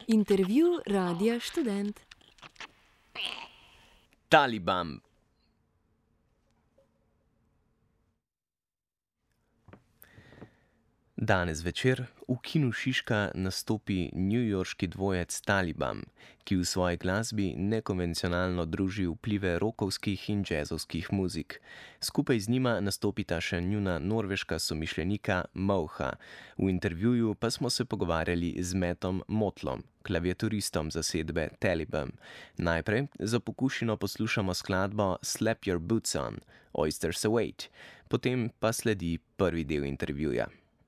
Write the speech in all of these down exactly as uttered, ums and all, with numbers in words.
Intervju Radia Študent. Taliban. Danes večer v kinu Šiška nastopi newyorški dvojec Taliban, ki v svoji glasbi nekonvencionalno druži vplive rokovskih in jazzovskih muzik. Skupaj z njima nastopita še njuna norveška somišljenika Mauha. V intervjuju pa smo se pogovarjali z Mattom Mottlom, klaviaturistom zasedbe Taliban. Najprej za pokušino poslušamo skladbo Slap Your Boots On, Oysters Await, potem pa sledi prvi del intervjuja.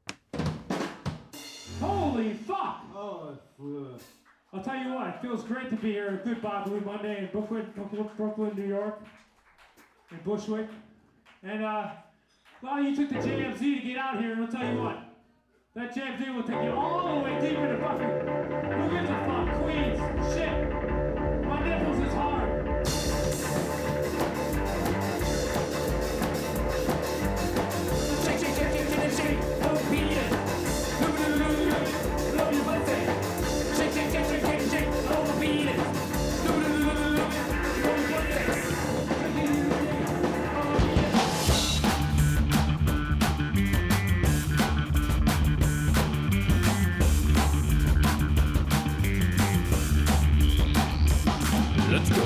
Holy fuck! Oh, uh, I'll tell you what, it feels great to be here at Good Bob Blue Monday in Brooklyn, Brooklyn, Brooklyn, New York, in Bushwick. And uh, a lot of you took the J M Z to get out here, and I'll tell you what, that J M Z will take you all the way deep into fucking, who gives a fuck, Queens, shit, my nipples is hard. Shake, shake, shake, shake, shake, shake, no beat it. Let's go.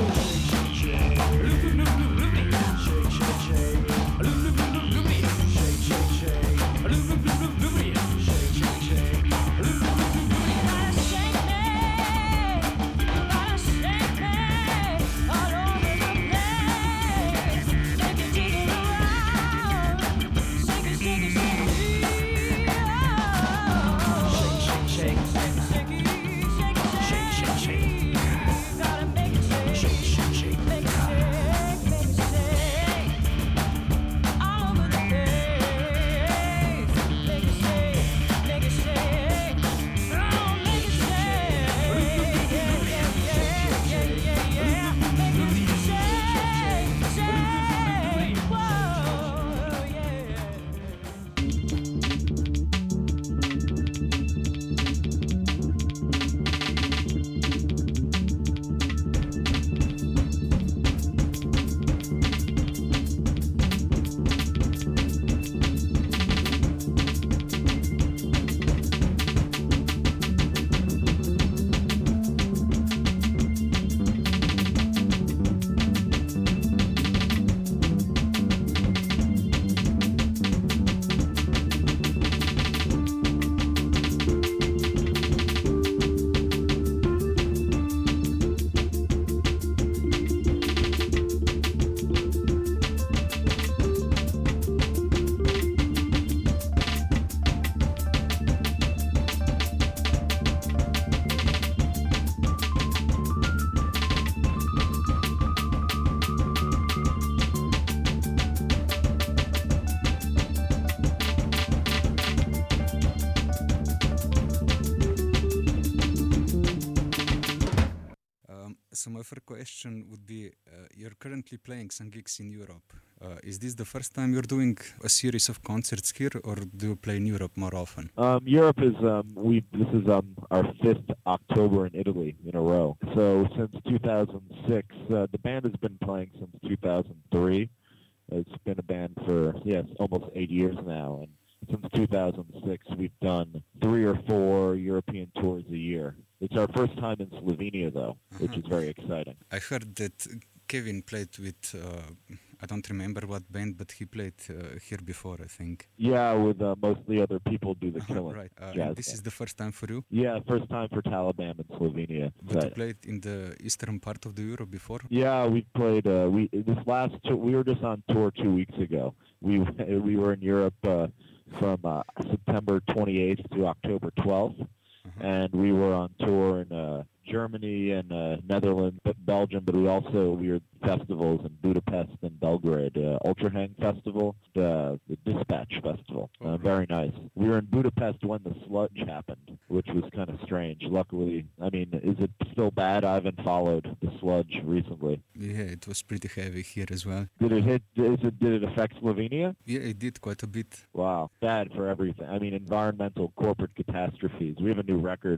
So my first question would be, uh, you're currently playing some gigs in Europe. Uh, is this the first time you're doing a series of concerts here, or do you play in Europe more often? Um, Europe is, um, we, this is um, our fifth October in Italy in a row. So since two thousand six, uh, the band has been playing since two thousand three. It's been a band for, yes, almost eight years now. And since two thousand six, we've done three or four European tours a year. It's our first time in Slovenia, though, which uh-huh. is very exciting. I heard that Kevin played with, uh, I don't remember what band, but he played uh, here before, I think. Yeah, with uh, mostly other people do the killing. Right. Uh, and this band. Is the first time for you? Yeah, first time for Taliban in Slovenia. But you played in the eastern part of the Europe before? Yeah, we played, uh, we this last, tour, we were just on tour two weeks ago. We, we were in Europe uh, from uh, September twenty-eighth to October twelfth. Uh-huh. And we were on tour in uh, Germany and uh, Netherlands, but Belgium, but we also, we were festivals in Budapest and Belgrade, uh, Ultrahang Festival, the, the Dispatch Festival, uh, oh, very nice. We were in Budapest when the sludge happened, which was kind of strange. Luckily, I mean, is it still bad? I haven't followed the sludge recently. Yeah, it was pretty heavy here as well. Did it hit, is it, did it affect Slovenia? Yeah, it did quite a bit. Wow, bad for everything. I mean, environmental, corporate catastrophes. We have a new record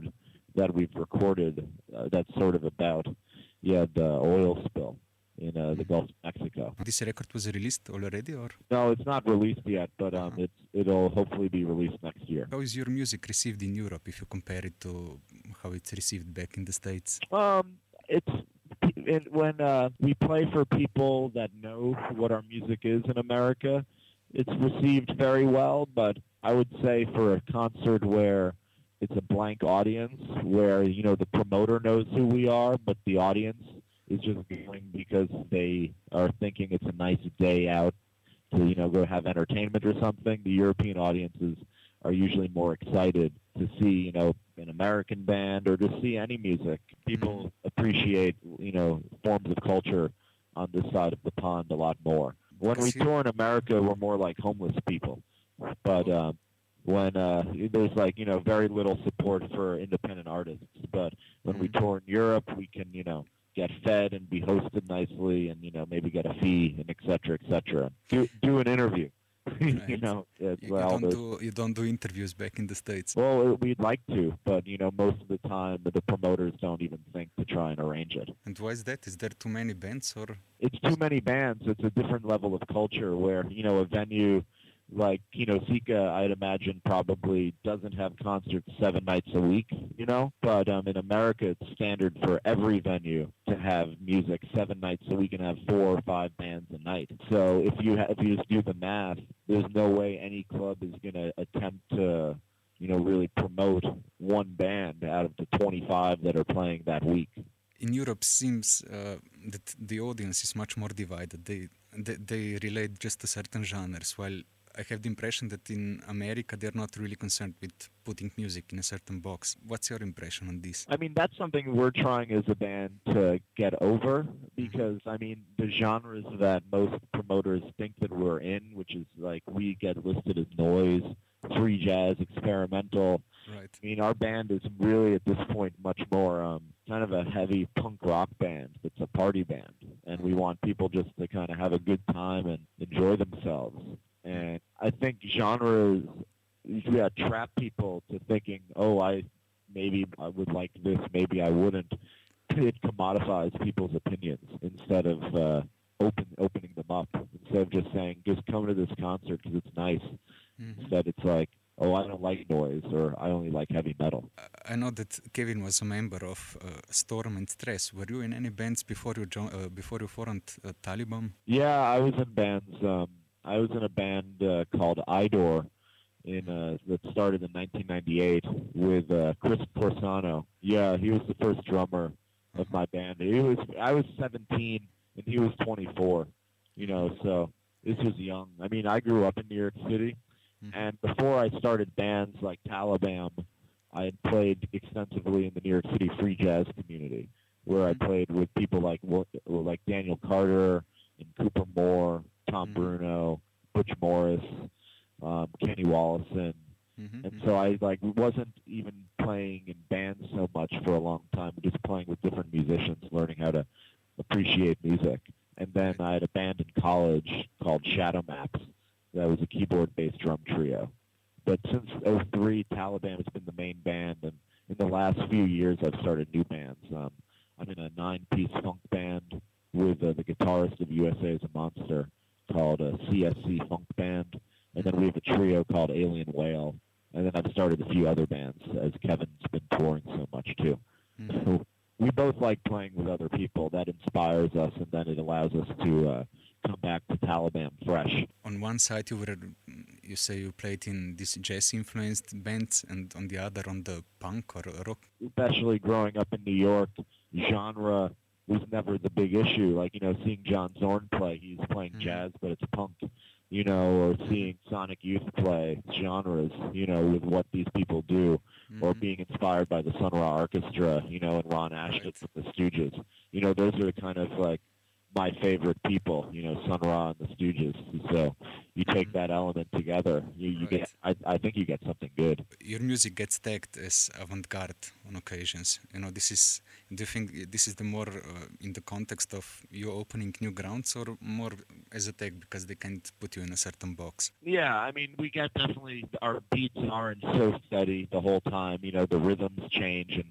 that we've recorded uh, that's sort of about yeah the oil spill in uh, the Gulf of Mexico. This record was released already, or No, it's not released yet, but um, Uh-huh. it's it'll hopefully be released next year. how is your music received in Europe if you compare it to how it's received back in the States? Um, it's it, when uh, we play for people that know what our music is in America, it's received very well. But I would say for a concert where it's a blank audience, where you know the promoter knows who we are, but the audience is just going because they are thinking it's a nice day out to you know go have entertainment or something. The European audiences are usually more excited to see, you know, an American band or to see any music. People appreciate, you know, forms of culture on this side of the pond a lot more. When we See- tour in America, we're more like homeless people. But um, when uh, there's like, you know, very little support for independent artists. But when we Mhm. tour in Europe, we can, you know, get fed and be hosted nicely and, you know, maybe get a fee and et cetera, et cetera. Do, do an interview. you Right. know, it's You, you well, don't there's- do you don't do interviews back in the States. well, we'd like to, but you know, most of the time the promoters don't even think to try and arrange it. And why is that? Is there too many bands, or It's too many bands. It's a different level of culture where you know a venue like Kino Sika, I'd imagine probably doesn't have concerts seven nights a week. You know, but um, in America, it's standard for every venue to have music seven nights a week and have four or five bands a night. So if you ha- if you just do the math, there's no way any club is going to attempt to you know, really promote one band out of the twenty-five that are playing that week. in Europe seems uh, that the audience is much more divided. They, they they relate just to certain genres, while I have the impression that in America they're not really concerned with putting music in a certain box. What's your impression on this? I mean, that's something we're trying as a band to get over because, I mean, the genres that most promoters think that we're in, which is like we get listed as noise, free jazz, experimental. Right. I mean, our band is really at this point much more um, kind of a heavy punk rock band that's a party band. And we want people just to kind of have a good time and enjoy themselves. And I think genres yeah, trap people to thinking, oh, I maybe I would like this, maybe I wouldn't. It commodifies people's opinions instead of uh, open opening them up. Instead of just saying, just come to this concert because it's nice. Mhm. Instead, it's like, oh, I don't like noise, or I only like heavy metal. I know that Kevin was a member of uh, Storm and Stress. Were you in any bands before you jo- uh, before you formed uh, Taliban? Yeah, I was in bands. Um, I was in a band uh, called Idor in uh, that started in nineteen ninety-eight with uh, Chris Corsano. Yeah, he was the first drummer of my band. He was I was seventeen and he was twenty-four. You know, so this was young. I mean, I grew up in New York City, Mhm. and before I started bands like Taliban, I had played extensively in the New York City free jazz community, where I played with people like Wo- like Daniel Carter and Cooper Moore, Tom Mhm. Bruno, Butch Morris, um, Kenny Wollesen. Mhm, And mhm. so I like wasn't even playing in bands so much for a long time, just playing with different musicians, learning how to appreciate music. And then I had a band in college called Shadow Maps that was a keyboard-based drum trio. But since oh three, Taliban has been the main band, and in the last few years I've started new bands. Um, I'm in a nine-piece funk band with uh, the guitarist of U S A is a Monster called a C S C Funk Band, and then we have a trio called Alien Whale, and then I've started a few other bands as Kevin's been touring so much too. Mhm. So we both like playing with other people. That inspires us, and then it allows us to uh, come back to Taliban fresh. On one side, you were, you say you played in these jazz-influenced bands, and on the other, on the punk or rock. Especially growing up in New York, genre was never the big issue. Like, you know, seeing John Zorn play, he's playing Mhm. jazz, but it's punk, you know, or seeing Sonic Youth play genres, you know, with what these people do, or Mhm. being inspired by the Sun Ra Orchestra, you know, and Ron Ashton Right. from the Stooges. You know, those are kind of like my favorite people, you know, Sun Ra and the Stooges. So you take Mhm. that element together, you, you Right. get, I, I think you get something good. Your music gets tagged as avant-garde on occasions. You know, this is. Do you think this is the more uh, in the context of you opening new grounds, or more as a tag because they can't put you in a certain box? Yeah, I mean, we get definitely, our beats aren't so steady the whole time. You know, the rhythms change, and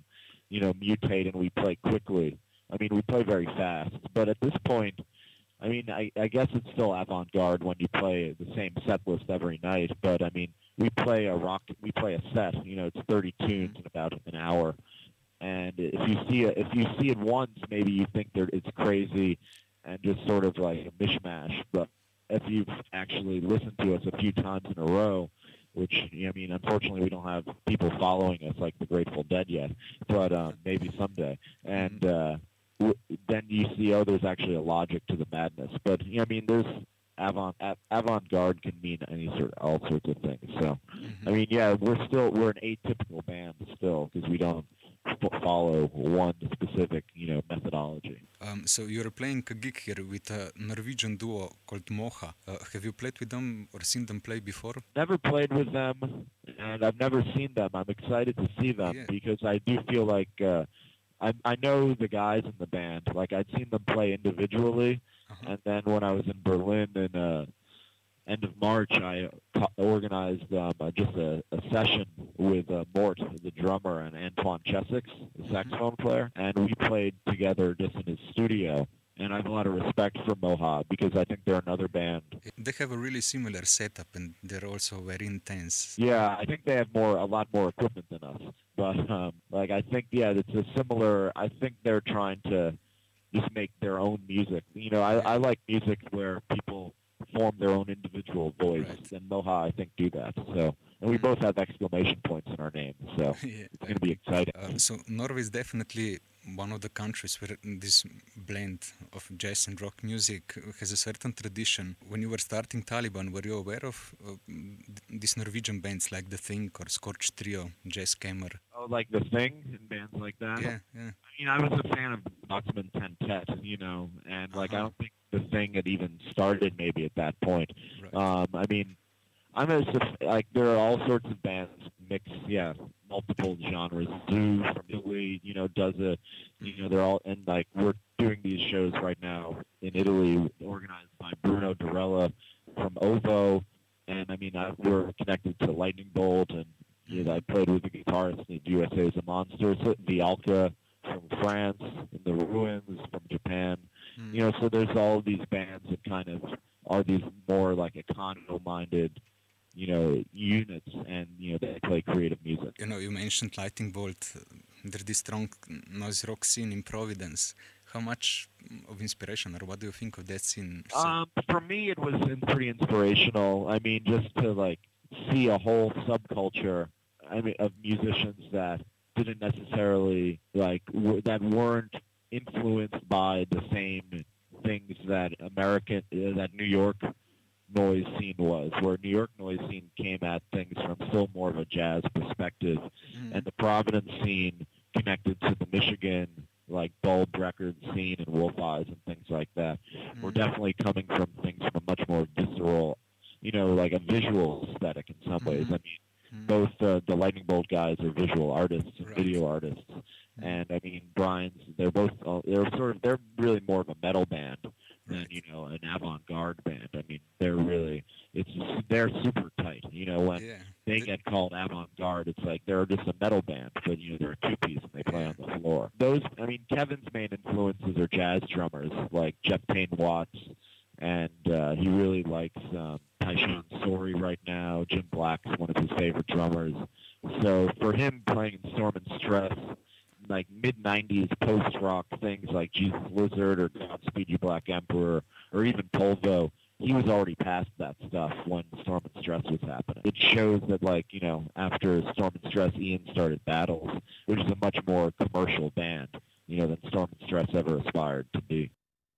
you know, mutate and we play quickly. I mean, we play very fast. But at this point, I mean, I, I guess it's still avant-garde when you play the same set list every night. But I mean, we play a rock, we play a set. You know, it's thirty tunes in about an hour. And if you see it, if you see it once, maybe you think that it's crazy and just sort of like a mishmash. But if you've actually listened to us a few times in a row, which, I mean, unfortunately we don't have people following us like the Grateful Dead yet, but um, maybe someday. And uh, w- then you see, oh, there's actually a logic to the madness. But, you know, I mean, there's avant avant-garde can mean any sort, all sorts of things. So, I mean, yeah, we're still we're an atypical band still because we don't f- follow one specific, you know, methodology. Um, so you're playing a gig here with a Norwegian duo called Moha. Uh, have you played with them or seen them play before? Never played with them, and I've never seen them. I'm excited to see them Yeah. because I do feel like uh, I I know the guys in the band. Like I'd seen them play individually, Uh-huh. and then when I was in Berlin in uh, end of March, I co- organized um, uh, just a, a session with uh, Mort, the drummer, and Antoine Chesix, the saxophone player, and we played together just in his studio. And I have a lot of respect for Moha because I think they're another band. They have a really similar setup and they're also very intense. Yeah, I think they have more, a lot more equipment than us. But um, like, I think, yeah, it's a similar. I think they're trying to just make their own music. You know, I, I like music where people form their own individual voice, Right. and Moha, I think, do that. So, and we both have exclamation points in our names, so Yeah. it's going to be exciting. Uh, so Norway is definitely one of the countries where this blend of jazz and rock music has a certain tradition. When you were starting Taliban, were you aware of uh, these Norwegian bands like The Thing or Scorch Trio, Jazz Kammer? Oh, like The Thing and bands like that. Yeah, yeah. I mean, I was a fan of Boxman Tentet, you know, and like I Uh-huh. don't think The Thing had even started maybe at that point. Right. Um, I mean, I'm a sup- like there are all sorts of bands mix, yeah, multiple genres. Zoo from Italy, you know, does a, you know, they're all and like we're doing these shows right now in Italy, organized by Bruno Dorella from Ovo, and I mean, I, we're connected to Lightning Bolt, and you know, I played with the guitarist in U S A is a Monster, so Vialka from France, in the Ruins from Japan. Mm. You know, so there's all these bands that kind of are these more like econo-minded, you know, units, and you know they play creative music. You know, you mentioned Lightning Bolt. uh, There's this strong noise rock scene in Providence. How much of inspiration, or what do you think of that scene? So- Um, for me, it was in- pretty inspirational. I mean, just to like see a whole subculture, I mean, of musicians that didn't necessarily like w- that weren't influenced by the same things that American, uh, that New York noise scene was, where New York noise scene came at things from still more of a jazz perspective, Mm. and the Providence scene connected to the Michigan, like Bulb Records scene and Wolf Eyes and things like that. We're Mm. definitely coming from things from a much more visceral, you know, like a visual aesthetic in some ways. Mhm. I mean, Mm. both uh, the Lightning Bolt guys are visual artists and Right. video artists, and I mean Brian's. They're both uh, they're sort of they're really more of a metal band than Right. you know an avant-garde band. I mean they're really it's they're super tight. You know when Yeah. they The- get called avant-garde, it's like they're just a metal band, but you know they're a two-piece and they play on the floor. Those I mean Kevin's main influences are jazz drummers like Jeff Payne Watts, and uh, he really likes um, Tyshawn Sorey right now. Jim Black's one of his favorite drummers. So for him playing in Storm and Stress, like mid nineties post-rock things like Jesus Lizard or Godspeed You Black Emperor or even Polvo, he was already past that stuff when Storm and Stress was happening. It shows that, like, you know, after Storm and Stress, Ian started Battles, which is a much more commercial band, you know, than Storm and Stress ever aspired to be.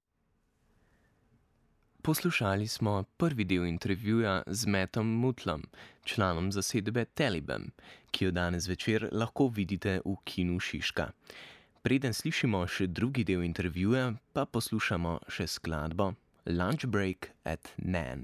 Poslušali smo prvi del intervjuja z Mattom Mutlom, članom zasedbe Taliban, ki jo danes večer lahko vidite v kinu Šiška. Preden slišimo še drugi del intervjuja, pa poslušamo še skladbo Lunch Break at Nan.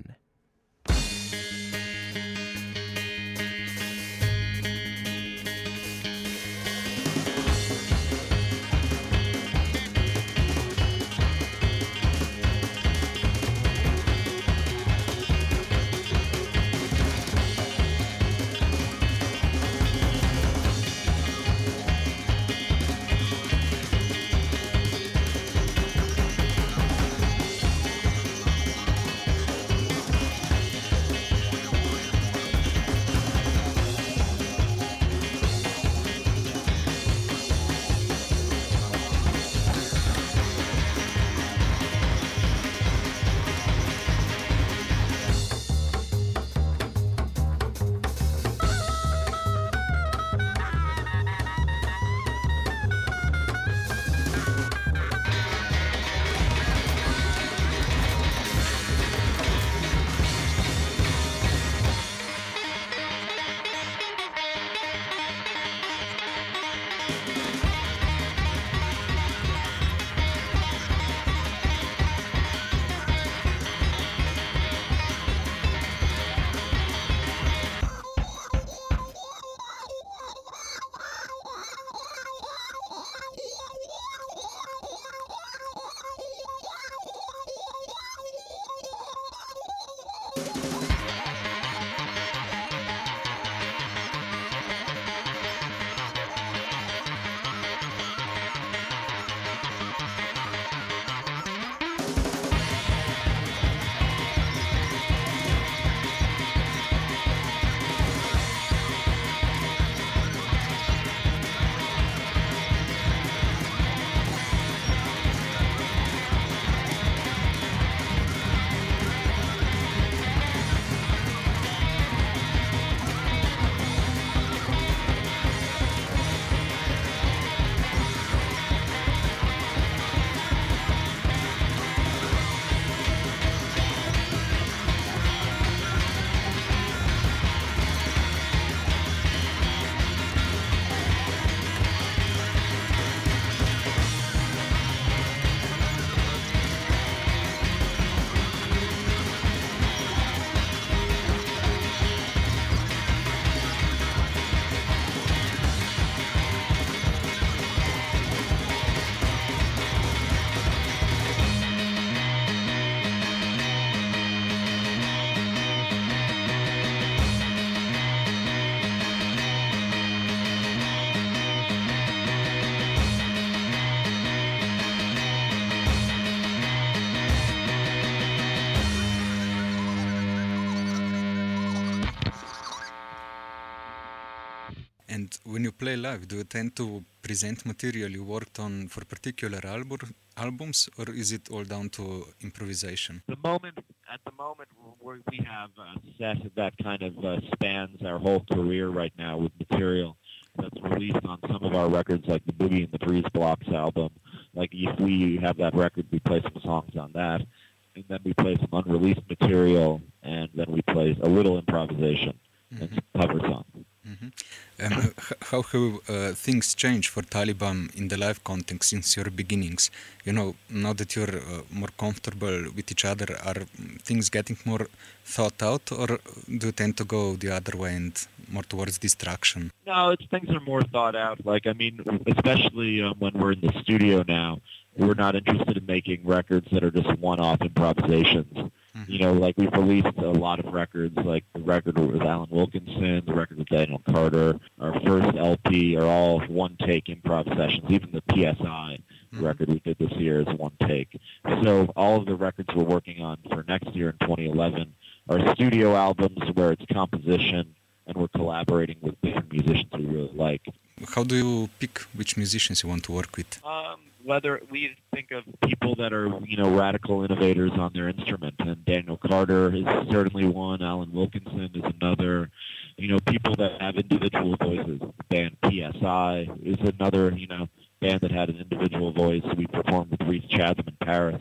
And when you play live, do you tend to present material you worked on for particular album, albums, or is it all down to improvisation? The moment, at the moment, we we have a set that kind of uh, spans our whole career right now with material that's released on some of our records, like the Boogie and the Breeze Blocks album. Like if we have that record, we play some songs on that, and then we play some unreleased material, and then we play a little improvisation mm-hmm. and some cover songs. Mm-hmm. Um, how have uh, things changed for Taliban in the live context since your beginnings? You know, now that you're uh, more comfortable with each other, are things getting more thought out, or do you tend to go the other way and more towards distraction? No, it's things are more thought out. Like, I mean, especially um, when we're in the studio now, we're not interested in making records that are just one-off improvisations. You know, like we've released a lot of records, like the record with Alan Wilkinson, the record with Daniel Carter, our first L P are all one-take improv sessions. Even the P S I mm-hmm. record we did this year is one take. So all of the records we're working on for next year in twenty eleven are studio albums where it's composition and we're collaborating with different musicians we really like. How do you pick which musicians you want to work with? Um, whether we think of people that are, you know, radical innovators on their instrument, and Daniel Carter is certainly one, Alan Wilkinson is another, you know, people that have individual voices. The band P S I is another, you know, band that had an individual voice. We performed with Reese Chatham in Paris.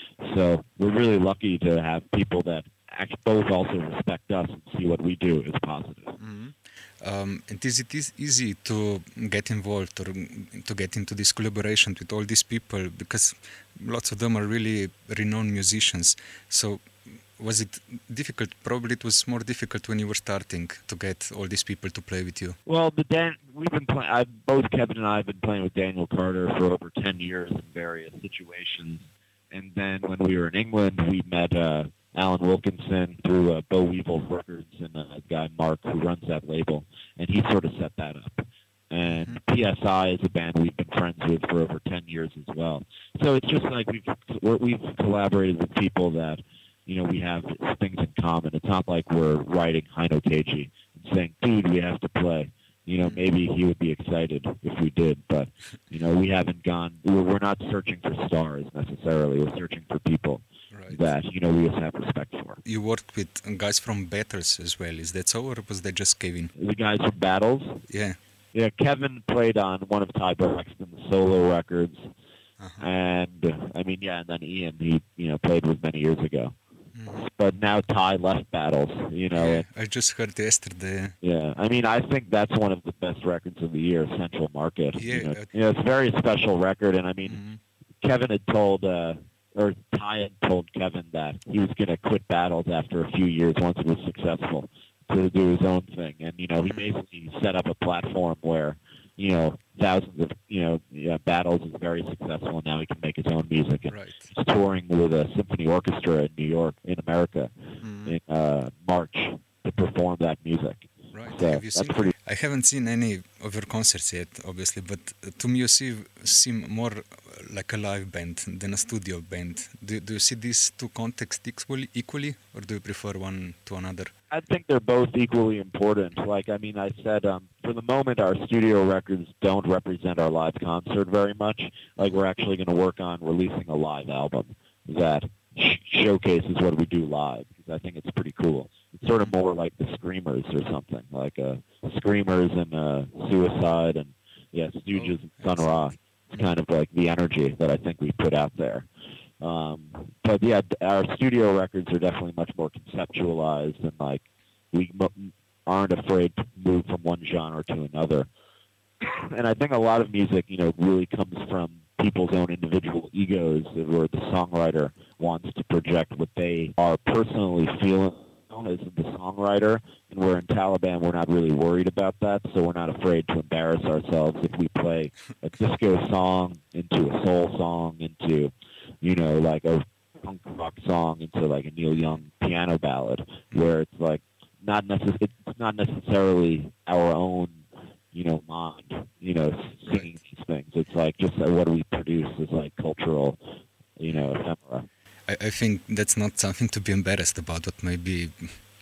So we're really lucky to have people that actually both also respect us and see what we do as positive. Mm-hmm. Um, and is it is easy to get involved or to get into this collaboration with all these people, because lots of them are really renowned musicians? So was it difficult? Probably it was more difficult when you were starting to get all these people to play with you. Well, the Dan- we've been playing. I, both Kevin and I have been playing with Daniel Carter for over ten years in various situations. And then when we were in England, we met uh, Alan Wilkinson through uh, Bo Weevil Records and a guy, Mark, who runs that label. And he sort of set that up. And mm-hmm. P S I is a band we've been friends with for over ten years as well. So it's just like we've we're, we've collaborated with people that, you know, we have things in common. It's not like we're writing Heino Keiji and saying, dude, we have to play. You know, maybe he would be excited if we did, but, you know, we haven't gone, we're, we're not searching for stars necessarily. We're searching for people right. that, you know, we just have respect for. You worked with guys from Battles as well. Is that so, or was that just Kevin? The guys from Battles? Yeah. Yeah, Kevin played on one of Ty Braxton's solo records. Uh-huh. And, I mean, yeah, and then Ian, he, you know, played with many years ago. Mm-hmm. But now Ty left Battles, you know. Yeah, and, I just heard yesterday. Yeah, I mean, I think that's one of the best records of the year, Central Market. Yeah, you know, uh, you know it's a very special record, and I mean, mm-hmm. Kevin had told, uh, or Ty had told Kevin that he was going to quit Battles after a few years once it was successful to do his own thing, and you know, he basically set up a platform where, you know, thousands of, you know, yeah, Battles is very successful, and now he can make his own music. And right. he's touring with a symphony orchestra in New York, in America, mm-hmm. in uh, March to perform that music. Right. So Have you that's seen? pretty. I haven't seen any of your concerts yet, obviously, but to me you see, seem more like a live band than a studio band. Do, do you see these two contexts equally, equally, or do you prefer one to another? I think they're both equally important. Like, I mean, I said, um, for the moment, our studio records don't represent our live concert very much. Like, we're actually going to work on releasing a live album that sh- showcases what we do live, because I think it's pretty cool. It's sort of more like the Screamers or something, like uh, Screamers and uh, Suicide and, yeah, Stooges oh, and Sun Ra. It's kind of like the energy that I think we put out there. Um, but yeah, our studio records are definitely much more conceptualized, and like we m- aren't afraid to move from one genre to another. And I think a lot of music, you know, really comes from people's own individual egos, where the songwriter wants to project what they are personally feeling as the songwriter. And we're in Taliban, we're not really worried about that, so we're not afraid to embarrass ourselves if we play a disco song into a soul song into, you know, like a punk rock song into like a Neil Young piano ballad, where it's like not necess- it's not necessarily our own, you know, mind, you know, singing these things. It's like just uh, what we produce is like cultural, you know, ephemera. I, I think that's not something to be embarrassed about, but maybe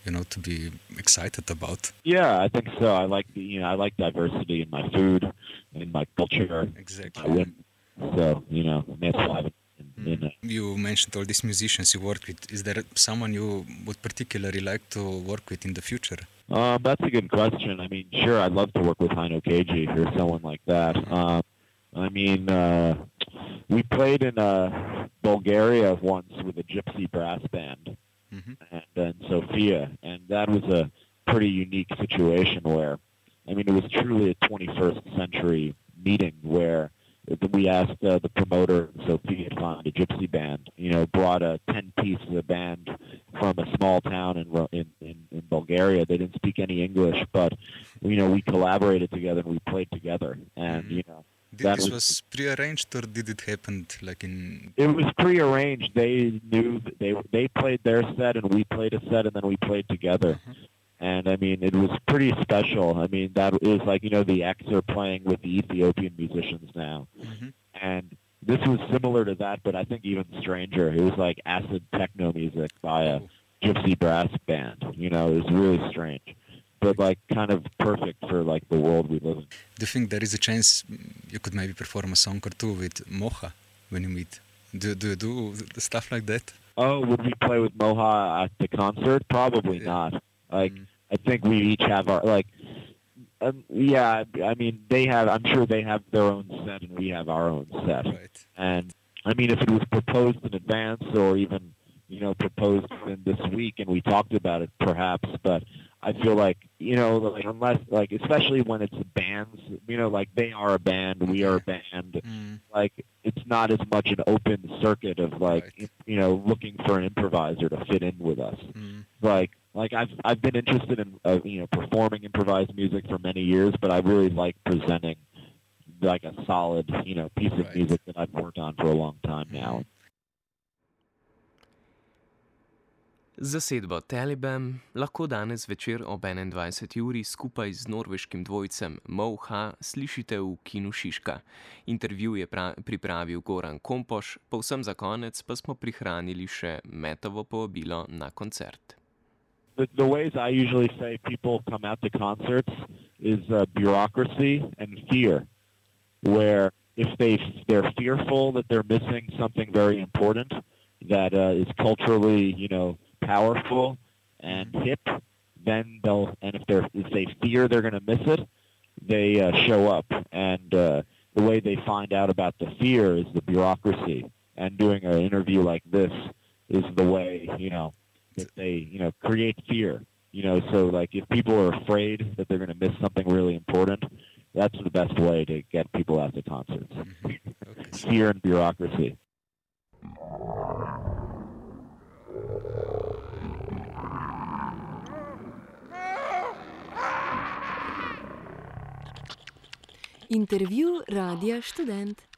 you know, to be excited about. Yeah, I think so. I like the, you know, I like diversity in my food, in my culture. Exactly. I women. So, you know, that's why I've in, in, uh, You mentioned all these musicians you work with. Is there someone you would particularly like to work with in the future? Um, that's a good question. I mean, sure, I'd love to work with Heino Keiji or someone like that. Um, I mean, uh, we played in uh, Bulgaria once with a gypsy brass band Mm-hmm. and in Sofia, and that was a pretty unique situation where, I mean, it was truly a twenty-first century meeting where we asked uh, the promoter in Sofia to find a gypsy band, you know, brought a ten-piece band from a small town in, in, in, in Bulgaria. They didn't speak any English, but, you know, we collaborated together and we played together. And, Mm-hmm. you know, Did that this was, was pre-arranged or did it happen like in... it was prearranged. They knew that they, they played their set and we played a set and then we played together. Uh-huh. And, I mean, it was pretty special. I mean, that is like, you know, the X are playing with the Ethiopian musicians now. Mm-hmm. And this was similar to that, but I think even stranger. It was like acid techno music by a Oh. gypsy brass band. You know, it was really strange, but like kind of perfect for like the world we live in. Do you think there is a chance you could maybe perform a song or two with Mocha when you meet? Do, do you do stuff like that? Oh, would we play with Moha at the concert? Probably Yeah. not. Like, Mm. I think we each have our, like, um, yeah, I mean, they have, I'm sure they have their own set and we have our own set. Right. And, I mean, if it was proposed in advance or even, you know, proposed in this week and we talked about it, perhaps, but I feel like, you know, like, unless, like, especially when it's bands, you know, like, they are a band, we are a band, Mm. like, it's not as much an open circuit of, like, Right. you know, looking for an improviser to fit in with us. Mm. Like, like I've I've been interested in uh, you know performing improvised music for many years, but I really like presenting like a solid you know piece of Right. music that I've worked on for a long time now. Zasedbo Talibam lahko danes večer ob enaindvajseti uri skupaj z norveškim dvojcem Moha slišite v Kinu Šiška. Intervju je pra- pripravil Goran Kompoš, povsem za konec pa smo prihranili še Metovo povabilo na koncert. The, the ways I usually say people come out to concerts is uh, bureaucracy and fear, where if they they're fearful that they're missing something very important that uh, is culturally you know powerful and hip, then they'll and if they're if they fear they're going to miss it, they uh, show up. And uh, the way they find out about the fear is the bureaucracy. And doing an interview like this is the way you know that they you know create fear. You know, so like if people are afraid that they're going to miss something really important, that's the best way to get people out to concerts. Okay. Fear and bureaucracy. Intervju Radia Študent.